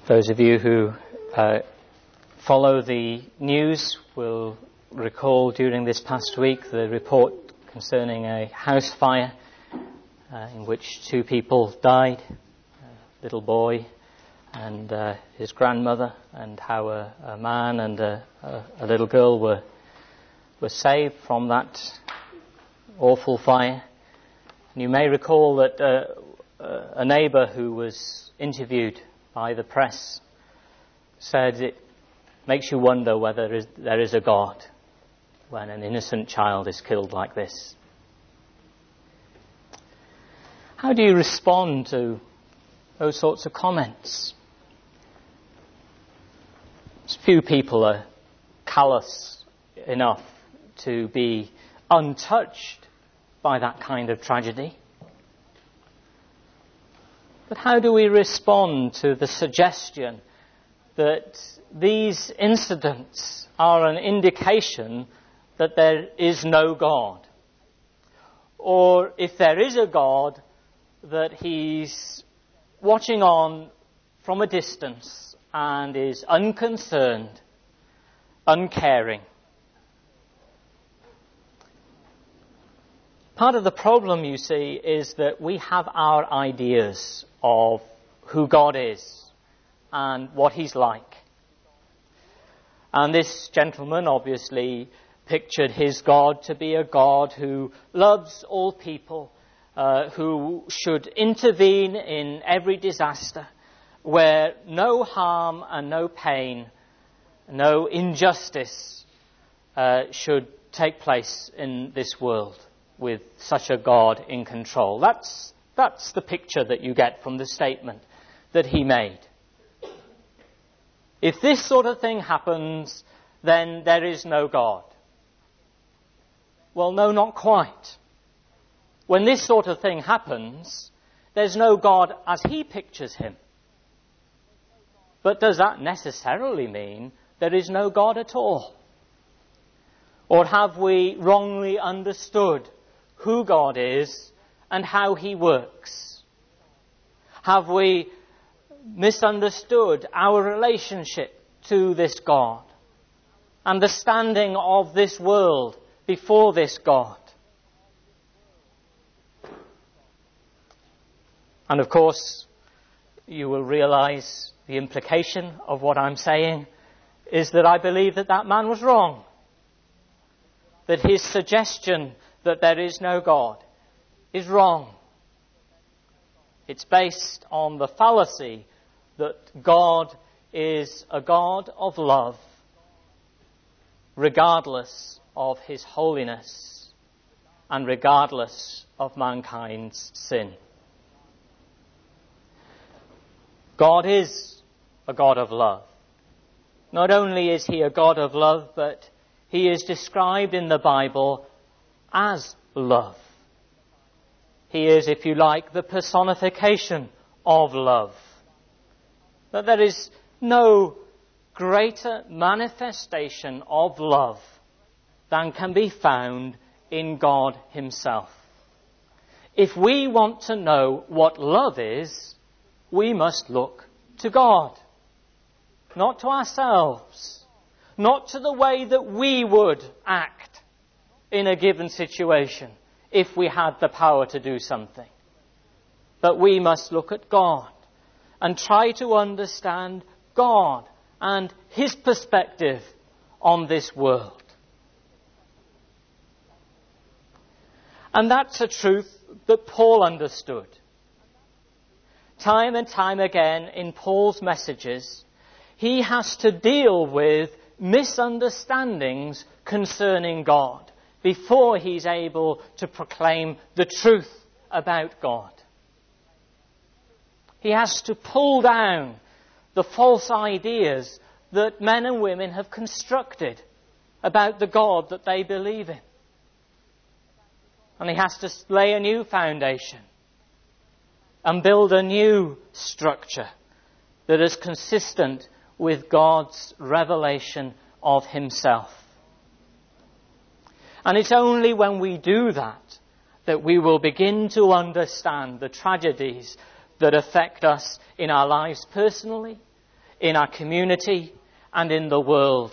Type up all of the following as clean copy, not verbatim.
Those of you who follow the news will recall during this past week the report concerning a house fire in which 2 people died, a little boy and his grandmother, and how a man and a little girl were saved from that awful fire. And you may recall that a neighbour who was interviewed by the press said it makes you wonder whether there is a God when an innocent child is killed like this. How do you respond to those sorts of comments? Few people are callous enough to be untouched by that kind of tragedy. But how do we respond to the suggestion that these incidents are an indication that there is no God? Or if there is a God, that he's watching on from a distance and is unconcerned, uncaring. Part of the problem, you see, is that we have our ideas of who God is and what he's like. And this gentleman obviously pictured his God to be a God who loves all people, who should intervene in every disaster, where no harm and no pain, no injustice should take place in this world with such a God in control. That's the picture that you get from the statement that he made. If this sort of thing happens, then there is no God. Well, no, not quite. When this sort of thing happens, there's no God as he pictures him. But does that necessarily mean there is no God at all? Or have we wrongly understood who God is and how he works? Have we misunderstood our relationship to this God and the standing of this world before this God? And of course, you will realize the implication of what I'm saying is that I believe that man was wrong. That his suggestion that there is no God is wrong. It's based on the fallacy that God is a God of love, regardless of his holiness and regardless of mankind's sin. God is a God of love. Not only is he a God of love, but he is described in the Bible as love. He is, if you like, the personification of love. That there is no greater manifestation of love than can be found in God himself. If we want to know what love is, we must look to God, not to ourselves, not to the way that we would act in a given situation if we had the power to do something. But we must look at God and try to understand God and his perspective on this world. And that's a truth that Paul understood. Time and time again in Paul's messages, he has to deal with misunderstandings concerning God before he's able to proclaim the truth about God. He has to pull down the false ideas that men and women have constructed about the God that they believe in. And he has to lay a new foundation and build a new structure that is consistent with God's revelation of himself. And it's only when we do that that we will begin to understand the tragedies that affect us in our lives personally, in our community and in the world.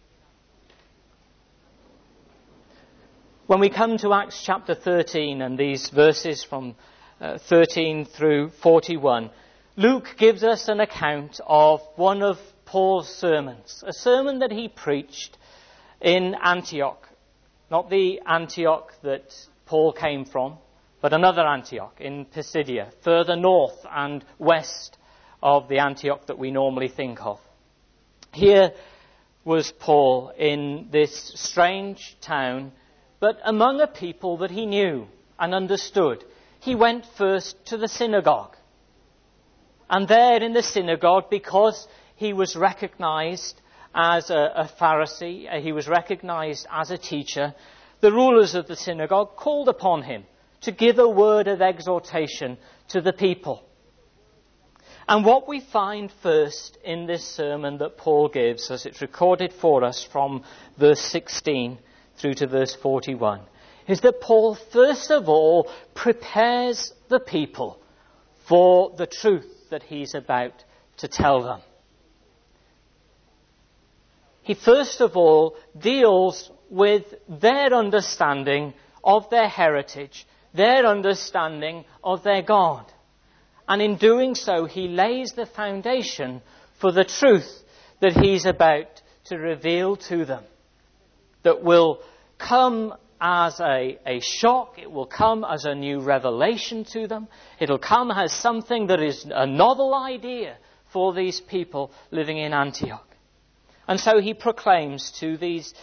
When we come to Acts chapter 13 and these verses from 13 through 41, Luke gives us an account of one of Paul's sermons, a sermon that he preached in Antioch. Not the Antioch that Paul came from, but another Antioch in Pisidia, further north and west of the Antioch that we normally think of. Here was Paul in this strange town, but among a people that he knew and understood. He went first to the synagogue. And there in the synagogue, because he was recognized as a Pharisee, he was recognized as a teacher, the rulers of the synagogue called upon him to give a word of exhortation to the people. And what we find first in this sermon that Paul gives, as it's recorded for us from verse 16 through to verse 41, is that Paul first of all prepares the people for the truth that he's about to tell them. He first of all deals with their understanding of their heritage, their understanding of their God. And in doing so, he lays the foundation for the truth that he's about to reveal to them, that will come as a shock, it will come as a new revelation to them, it'll come as something that is a novel idea for these people living in Antioch. And so he proclaims to these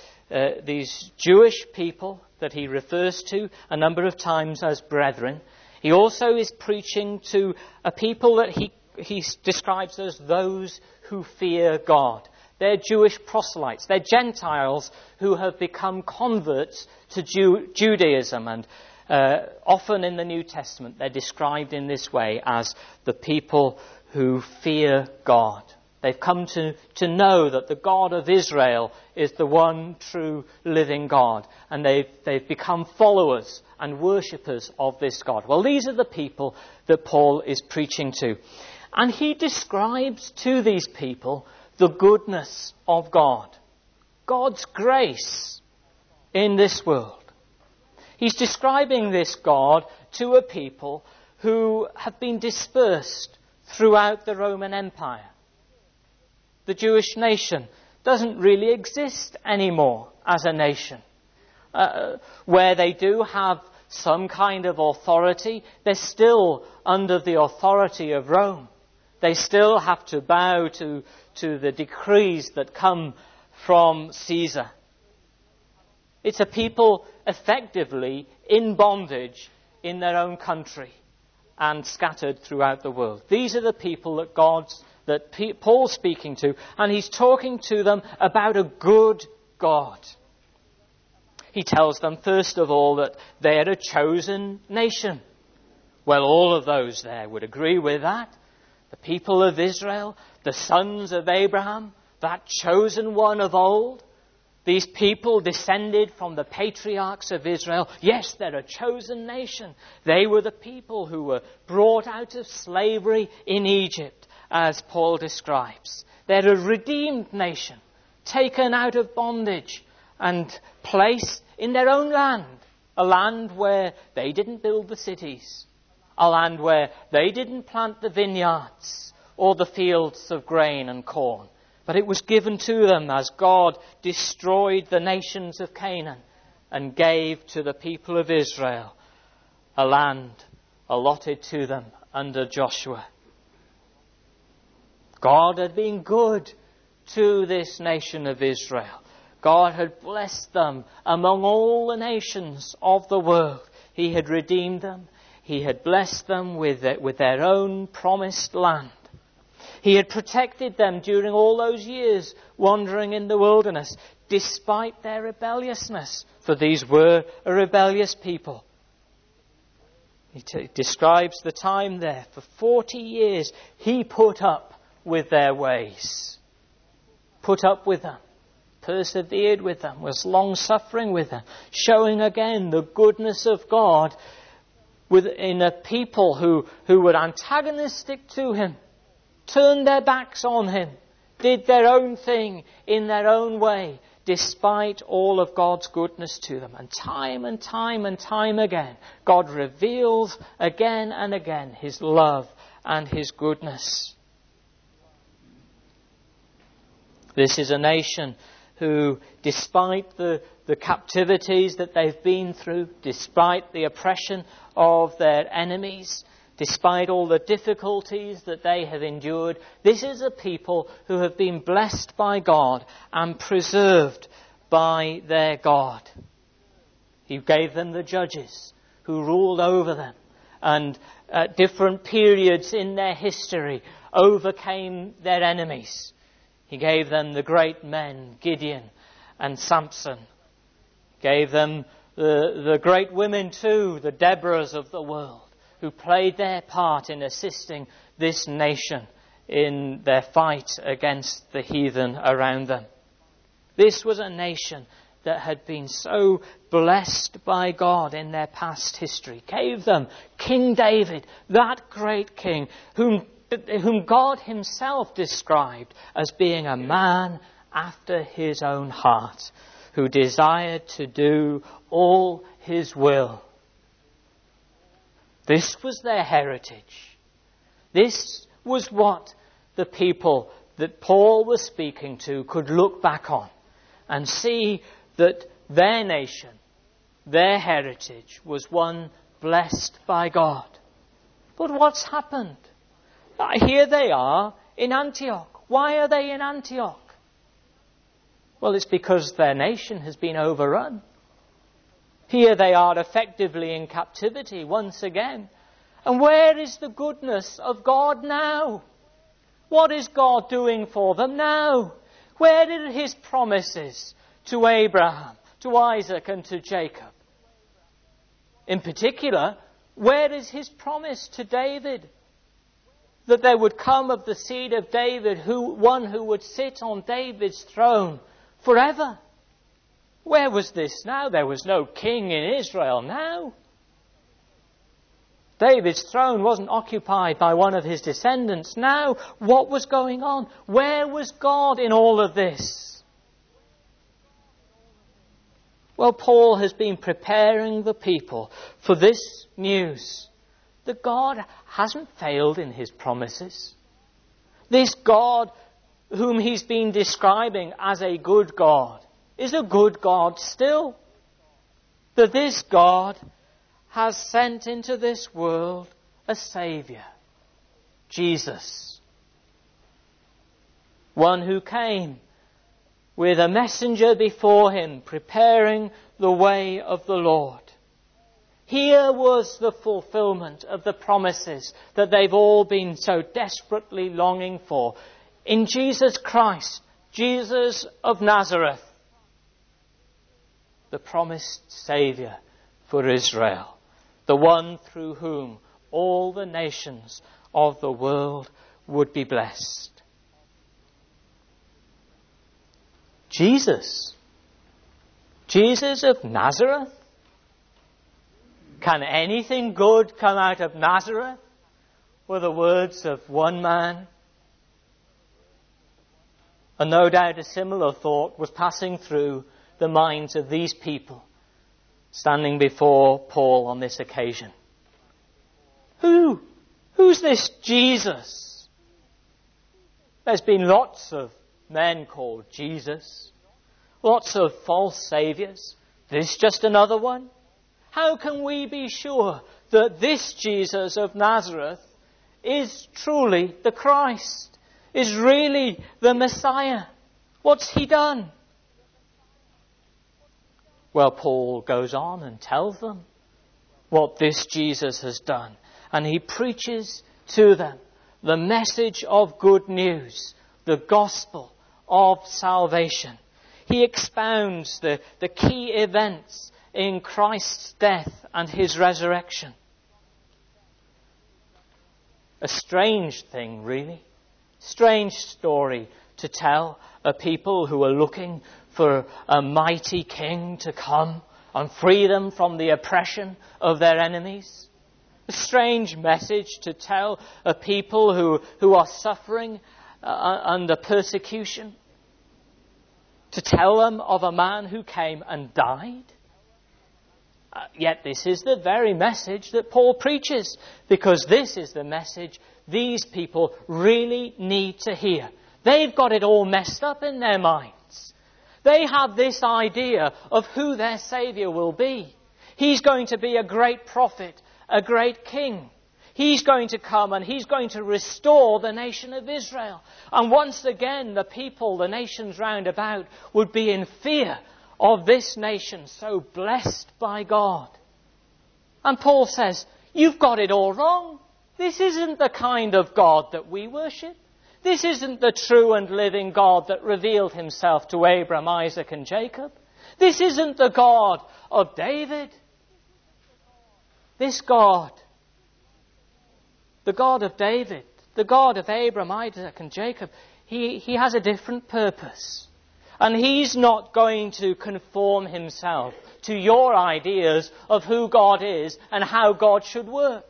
Jewish people that he refers to a number of times as brethren. He also is preaching to a people that he describes as those who fear God. They're Jewish proselytes. They're Gentiles who have become converts to Judaism. And often in the New Testament, they're described in this way as the people who fear God. They've come to know that the God of Israel is the one true living God. And they've become followers and worshippers of this God. Well, these are the people that Paul is preaching to. And he describes to these people the goodness of God, God's grace in this world. He's describing this God to a people who have been dispersed throughout the Roman Empire. The Jewish nation doesn't really exist anymore as a nation. Where they do have some kind of authority, they're still under the authority of Rome. They still have to bow to the decrees that come from Caesar. It's a people effectively in bondage in their own country and scattered throughout the world. These are the people that Paul's speaking to, and he's talking to them about a good God. He tells them, first of all, that they're a chosen nation. Well, all of those there would agree with that. The people of Israel, the sons of Abraham, that chosen one of old. These people descended from the patriarchs of Israel. Yes, they're a chosen nation. They were the people who were brought out of slavery in Egypt, as Paul describes. They're a redeemed nation, taken out of bondage and placed in their own land, a land where they didn't build the cities, a land where they didn't plant the vineyards or the fields of grain and corn, but it was given to them as God destroyed the nations of Canaan and gave to the people of Israel a land allotted to them under Joshua. God had been good to this nation of Israel. God had blessed them among all the nations of the world. He had redeemed them. He had blessed them with their own promised land. He had protected them during all those years wandering in the wilderness, despite their rebelliousness, for these were a rebellious people. He describes the time there. For 40 years, he put up with their ways. Put up with them. Persevered with them. Was long-suffering with them. Showing again the goodness of God in a people who were antagonistic to him. Turned their backs on him. did their own thing in their own way, despite all of God's goodness to them. And time again, God reveals again and again his love and his goodness. This is a nation who, despite the captivities that they've been through, despite the oppression of their enemies, despite all the difficulties that they have endured, this is a people who have been blessed by God and preserved by their God. He gave them the judges who ruled over them, and at different periods in their history overcame their enemies. He gave them the great men, Gideon and Samson. He gave them the great women too, the Deborahs of the world, who played their part in assisting this nation in their fight against the heathen around them. This was a nation that had been so blessed by God in their past history. Gave them King David, that great king, whom God himself described as being a man after his own heart, who desired to do all his will. This was their heritage. This was what the people that Paul was speaking to could look back on and see that their nation, their heritage, was one blessed by God. But what's happened? Here they are in Antioch. Why are they in Antioch? Well, it's because their nation has been overrun. Here they are effectively in captivity once again. And where is the goodness of God now? What is God doing for them now? Where are his promises to Abraham, to Isaac and to Jacob? In particular, where is his promise to David? That there would come of the seed of David one who would sit on David's throne forever. Where was this now? There was no king in Israel now. David's throne wasn't occupied by one of his descendants now. What was going on? Where was God in all of this? Well, Paul has been preparing the people for this news, that God hasn't failed in his promises. This God whom he's been describing as a good God is a good God still. That this God has sent into this world a Saviour, Jesus. One who came with a messenger before him, preparing the way of the Lord. Here was the fulfillment of the promises that they've all been so desperately longing for. In Jesus Christ, Jesus of Nazareth, the promised Saviour for Israel, the one through whom all the nations of the world would be blessed. Jesus of Nazareth? Can anything good come out of Nazareth? Were the words of one man. And no doubt a similar thought was passing through the minds of these people standing before Paul on this occasion. Who's this Jesus? There's been lots of men called Jesus, lots of false saviours. This just another one? How can we be sure that this Jesus of Nazareth is truly the Christ, is really the Messiah? What's he done? Well, Paul goes on and tells them what this Jesus has done. And he preaches to them the message of good news, the gospel of salvation. He expounds the key events in Christ's death and his resurrection. A strange thing, really. Strange story to tell a people who are looking for a mighty king to come and free them from the oppression of their enemies. A strange message to tell a people who are suffering under persecution? To tell them of a man who came and died? Yet this is the very message that Paul preaches, because this is the message these people really need to hear. They've got it all messed up in their minds. They have this idea of who their Saviour will be. He's going to be a great prophet, a great king. He's going to come and he's going to restore the nation of Israel. And once again, the people, the nations round about, would be in fear of this nation so blessed by God. And Paul says, you've got it all wrong. This isn't the kind of God that we worship. This isn't the true and living God that revealed himself to Abraham, Isaac and Jacob. This isn't the God of David. This God, the God of David, the God of Abraham, Isaac and Jacob, he has a different purpose. And he's not going to conform himself to your ideas of who God is and how God should work.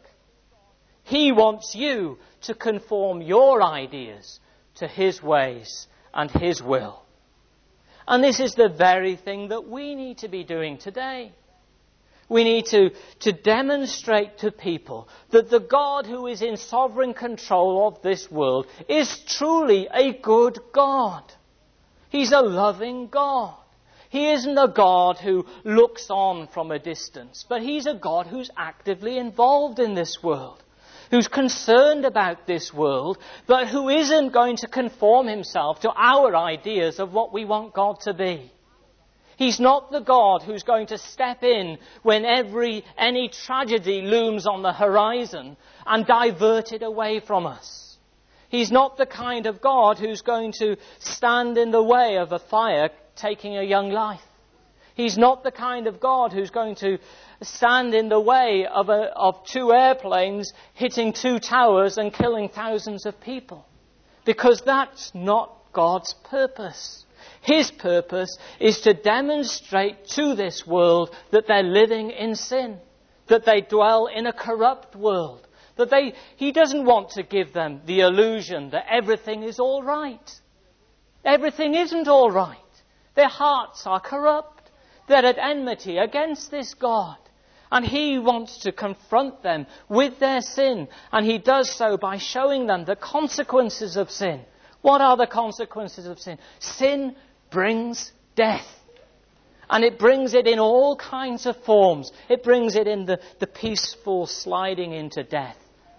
He wants you to conform your ideas to his ways and his will. And this is the very thing that we need to be doing today. We need to demonstrate to people that the God who is in sovereign control of this world is truly a good God. He's a loving God. He isn't a God who looks on from a distance, but he's a God who's actively involved in this world, who's concerned about this world, but who isn't going to conform himself to our ideas of what we want God to be. He's not the God who's going to step in when any tragedy looms on the horizon and divert it away from us. He's not the kind of God who's going to stand in the way of a fire taking a young life. He's not the kind of God who's going to stand in the way of two airplanes hitting two towers and killing thousands of people. Because that's not God's purpose. His purpose is to demonstrate to this world that they're living in sin, that they dwell in a corrupt world, that he doesn't want to give them the illusion that everything is all right. Everything isn't all right. Their hearts are corrupt. They're at enmity against this God. And he wants to confront them with their sin. And he does so by showing them the consequences of sin. What are the consequences of sin? Sin brings death. And it brings it in all kinds of forms. It brings it in the peaceful sliding into death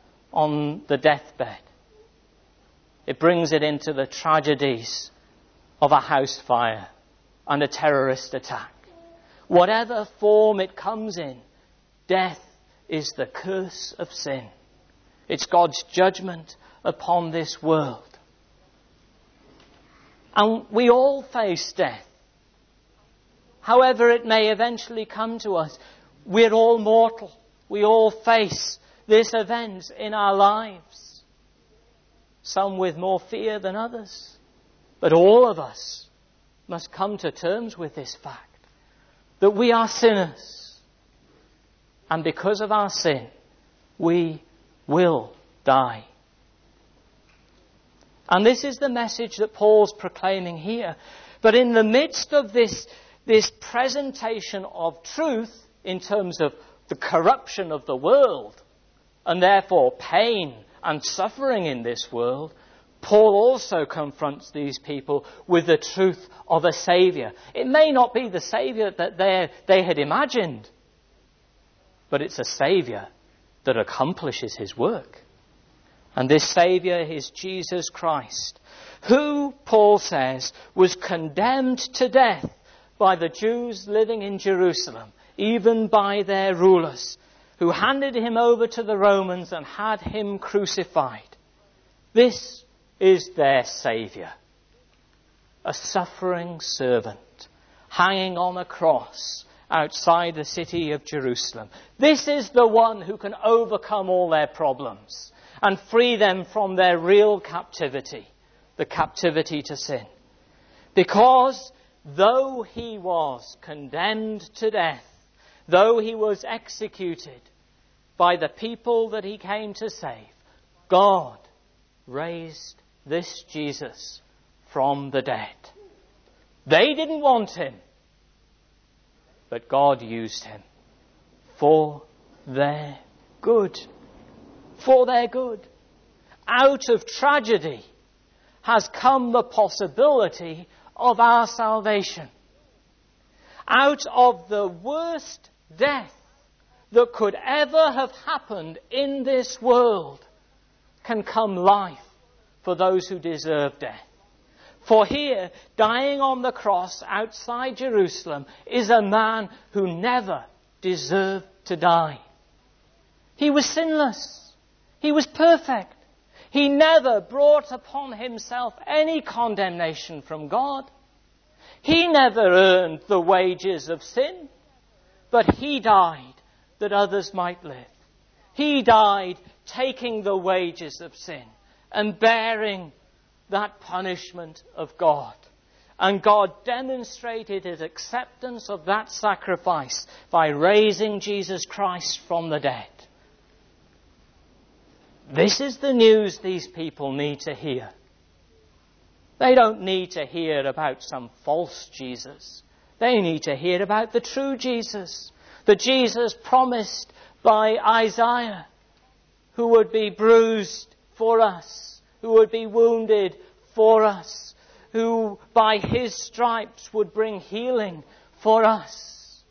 on the deathbed. It brings it into the tragedies of a house fire and a terrorist attack. Whatever form it comes in, death is the curse of sin. It's God's judgment upon this world. And we all face death. However it may eventually come to us, we're all mortal. We all face this event in our lives. Some with more fear than others. But all of us must come to terms with this fact, that we are sinners. And because of our sin, we will die. And this is the message that Paul's proclaiming here. But in the midst of this presentation of truth in terms of the corruption of the world, and therefore pain and suffering in this world, Paul also confronts these people with the truth of a Saviour. It may not be the Saviour that they had imagined, but it's a Saviour that accomplishes his work. And this Saviour is Jesus Christ, who, Paul says, was condemned to death by the Jews living in Jerusalem, even by their rulers, who handed him over to the Romans and had him crucified. This is their Saviour, a suffering servant hanging on a cross outside the city of Jerusalem. This is the one who can overcome all their problems and free them from their real captivity, the captivity to sin. Because though he was condemned to death, though he was executed by the people that he came to save, God raised this Jesus from the dead. They didn't want him, but God used him for their good. For their good. Out of tragedy has come the possibility of our salvation. Out of the worst death that could ever have happened in this world can come life for those who deserve death. For here, dying on the cross outside Jerusalem, is a man who never deserved to die. He was sinless. He was perfect. He never brought upon himself any condemnation from God. He never earned the wages of sin, but he died that others might live. He died taking the wages of sin and bearing that punishment of God. And God demonstrated his acceptance of that sacrifice by raising Jesus Christ from the dead. This is the news these people need to hear. They don't need to hear about some false Jesus. They need to hear about the true Jesus. The Jesus promised by Isaiah, who would be bruised for us, who would be wounded for us, who by his stripes would bring healing for us.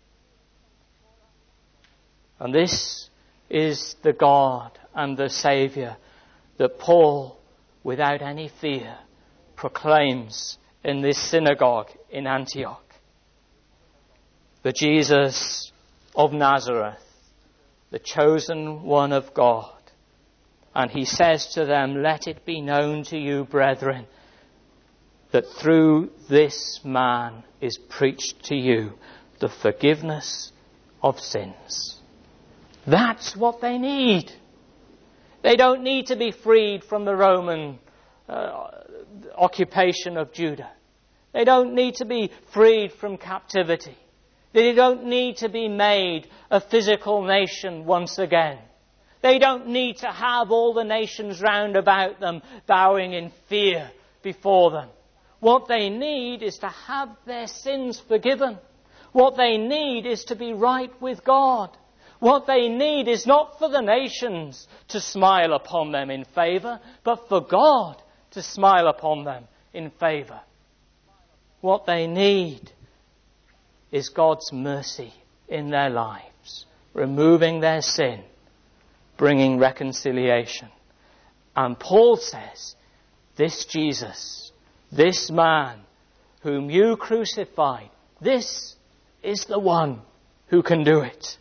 And this is the God and the Saviour that Paul, without any fear, proclaims in this synagogue in Antioch. The Jesus of Nazareth, the chosen one of God. And he says to them, "Let it be known to you, brethren, that through this man is preached to you the forgiveness of sins." That's what they need. They don't need to be freed from the Roman occupation of Judah. They don't need to be freed from captivity. They don't need to be made a physical nation once again. They don't need to have all the nations round about them bowing in fear before them. What they need is to have their sins forgiven. What they need is to be right with God. What they need is not for the nations to smile upon them in favour, but for God to smile upon them in favour. What they need is God's mercy in their lives, removing their sin, bringing reconciliation. And Paul says, this Jesus, this man whom you crucified, this is the one who can do it.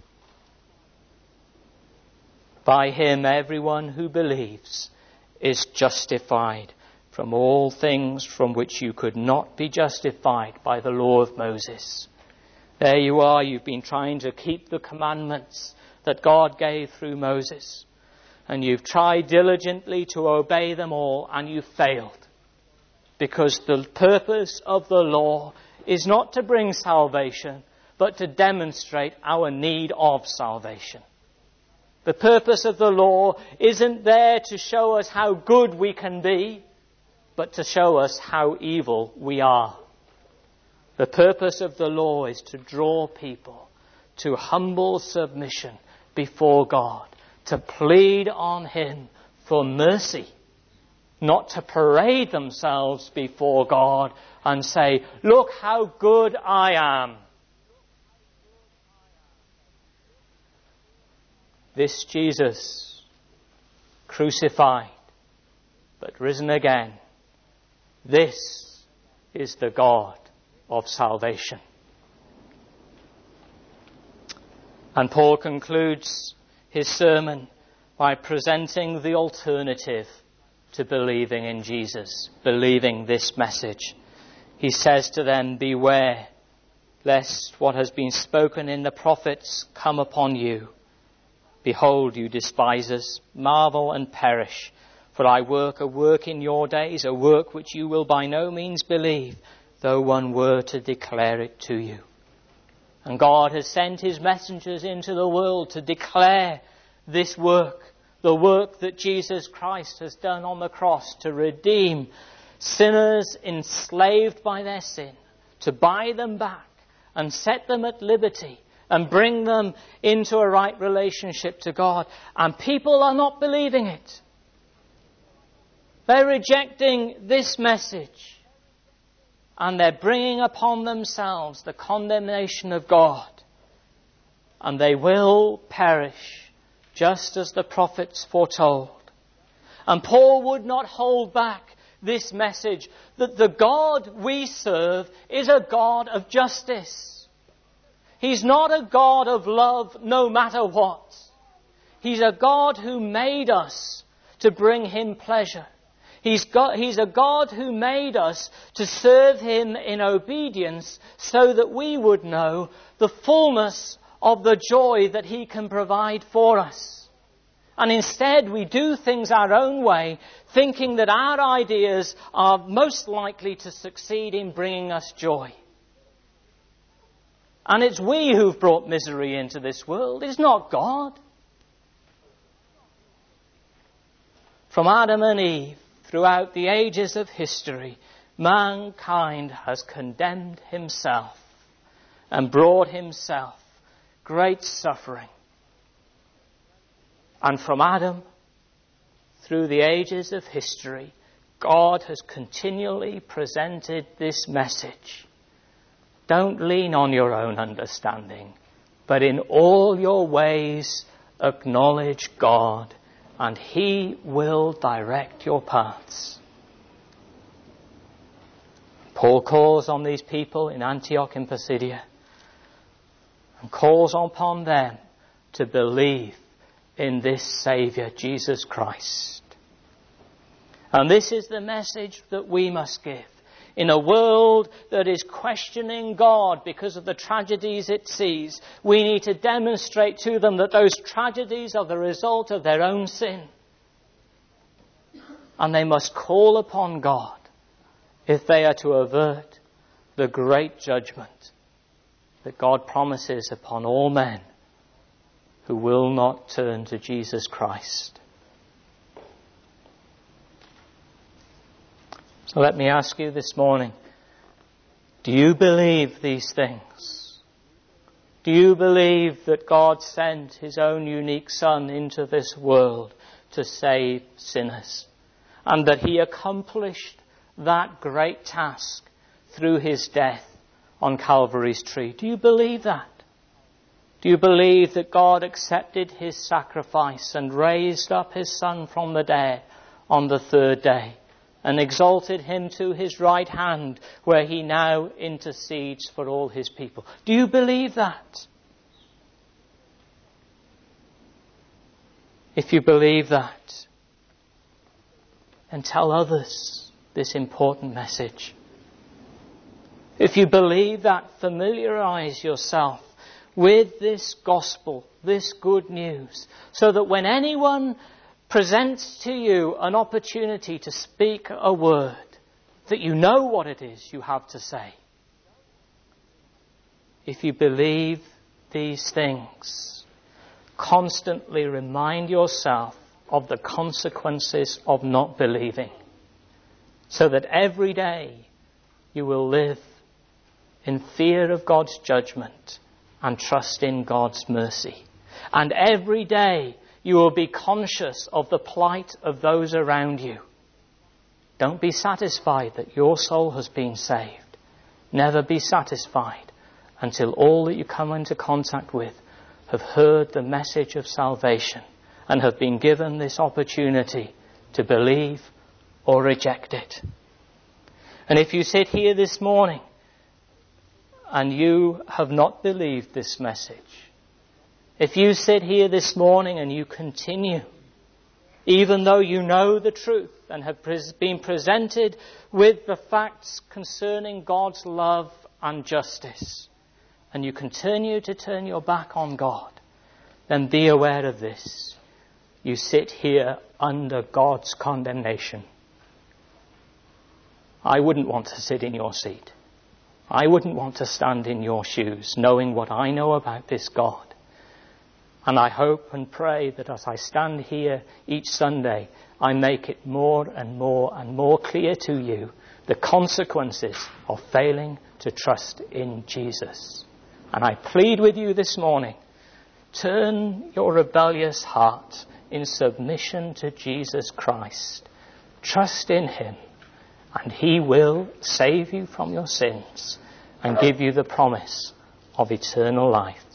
By him everyone who believes is justified from all things from which you could not be justified by the law of Moses. There you are, you've been trying to keep the commandments that God gave through Moses. And you've tried diligently to obey them all, and you've failed. Because the purpose of the law is not to bring salvation, but to demonstrate our need of salvation. The purpose of the law isn't there to show us how good we can be, but to show us how evil we are. The purpose of the law is to draw people to humble submission before God, to plead on him for mercy, not to parade themselves before God and say, "Look how good I am." This Jesus, crucified, but risen again, this is the God of salvation. And Paul concludes his sermon by presenting the alternative to believing in Jesus, believing this message. He says to them, "Beware, lest what has been spoken in the prophets come upon you. Behold, you despisers, marvel and perish. For I work a work in your days, a work which you will by no means believe, though one were to declare it to you." And God has sent his messengers into the world to declare this work the work that Jesus Christ has done on the cross to redeem sinners enslaved by their sin, to buy them back and set them at liberty and bring them into a right relationship to God. And people are not believing it. They're rejecting this message. And they're bringing upon themselves the condemnation of God. And they will perish, just as the prophets foretold. And Paul would not hold back this message that the God we serve is a God of justice. He's not a God of love no matter what. He's a God who made us to bring him pleasure. He's a God who made us to serve him in obedience so that we would know the fullness of the joy that he can provide for us. And instead we do things our own way, thinking that our ideas are most likely to succeed in bringing us joy. And it's we who've brought misery into this world. It's not God. From Adam and Eve, throughout the ages of history, mankind has condemned himself and brought himself great suffering. And from Adam, through the ages of history, God has continually presented this message. Don't lean on your own understanding, but in all your ways acknowledge God, and he will direct your paths. Paul calls on these people in Antioch and Pisidia and calls upon them to believe in this Saviour, Jesus Christ. And this is the message that we must give. In a world that is questioning God because of the tragedies it sees, we need to demonstrate to them that those tragedies are the result of their own sin. And they must call upon God if they are to avert the great judgment that God promises upon all men who will not turn to Jesus Christ. So let me ask you this morning, do you believe these things? Do you believe that God sent his own unique Son into this world to save sinners, and that he accomplished that great task through his death on Calvary's tree? Do you believe that? Do you believe that God accepted his sacrifice and raised up his Son from the dead on the third day and exalted him to his right hand, where he now intercedes for all his people? Do you believe that? If you believe that, then tell others this important message. If you believe that, familiarize yourself with this gospel, this good news, so that when anyone presents to you an opportunity to speak a word, that you know what it is you have to say. If you believe these things, constantly remind yourself of the consequences of not believing, so that every day you will live in fear of God's judgment and trust in God's mercy. And every day you will be conscious of the plight of those around you. Don't be satisfied that your soul has been saved. Never be satisfied until all that you come into contact with have heard the message of salvation and have been given this opportunity to believe or reject it. And if you sit here this morning and you have not believed this message, if you sit here this morning and you continue, even though you know the truth and have been presented with the facts concerning God's love and justice, and you continue to turn your back on God, then be aware of this. You sit here under God's condemnation. I wouldn't want to sit in your seat. I wouldn't want to stand in your shoes, knowing what I know about this God. And I hope and pray that as I stand here each Sunday, I make it more and more and more clear to you the consequences of failing to trust in Jesus. And I plead with you this morning, turn your rebellious heart in submission to Jesus Christ. Trust in him, and he will save you from your sins and give you the promise of eternal life.